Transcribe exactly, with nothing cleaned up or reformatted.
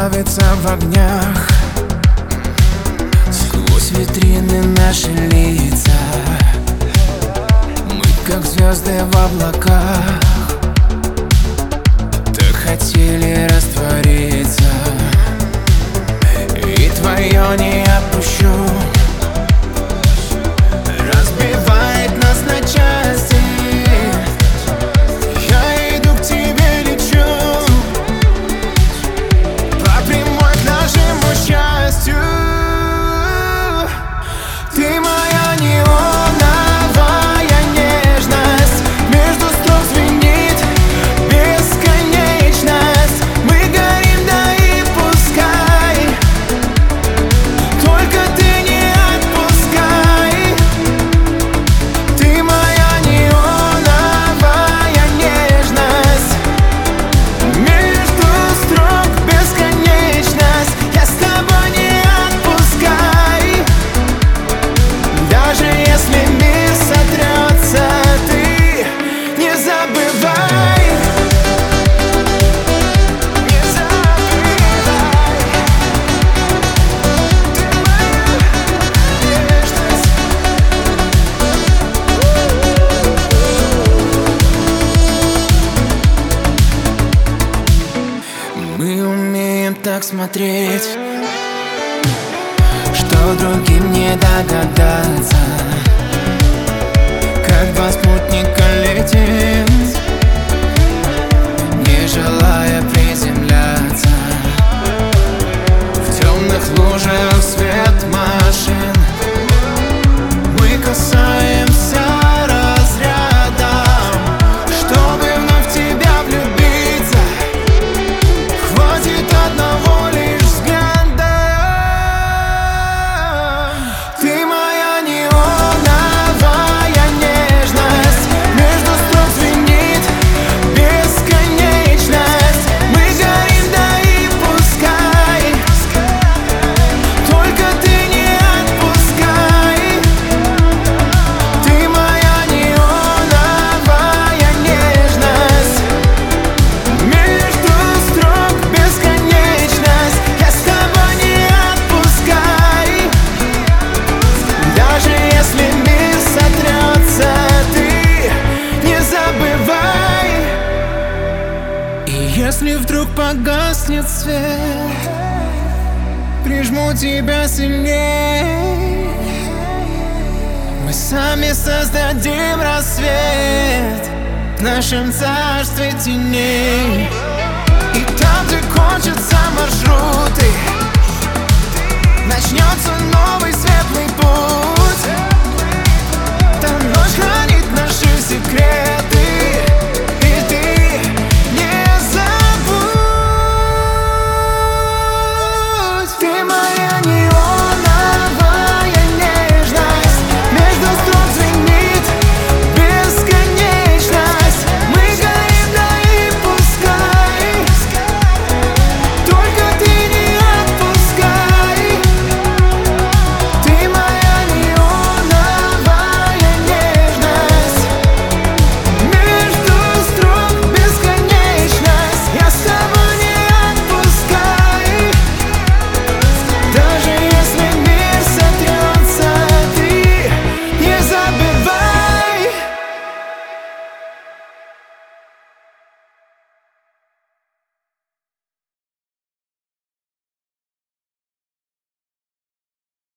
плавится в огнях. Сквозь витрины наши лица, мы как звезды в облаках. Так хотели раствориться, и твое не отпущу. Разбивает нас на части, я иду к тебе, лечу по прямой к нашему счастью. Ты моя неоновая нежность, между строк звенит бесконечность. Мы горим, да и пускай, только ты не отпускай. Ты моя неоновая нежность, между строк бесконечность. Я с тобой не отпускай. Даже если мир сотрется, ты не забывай. Не забывай. Ты моя нежность. Мы умеем так смотреть, что другим не догадаться. Как два спутника летим, не желая приземляться. В темных лужах свет машин мы касаемся разрядом, чтобы вновь в тебя влюбиться. Хватит одного лишь взгляда. Ты моя неоновая нежность, между строк звенит бесконечность. Мы горим, да и пускай, только ты не отпускай. Ты моя неоновая нежность, между строк бесконечность. Я с тобой не отпускай. Даже если мир сотрется, ты не забывай. И если вдруг погаснет свет, прижму тебя сильней. Мы сами создадим рассвет в нашем царстве теней. И там, где кончатся маршруты, начнется новый светлый путь.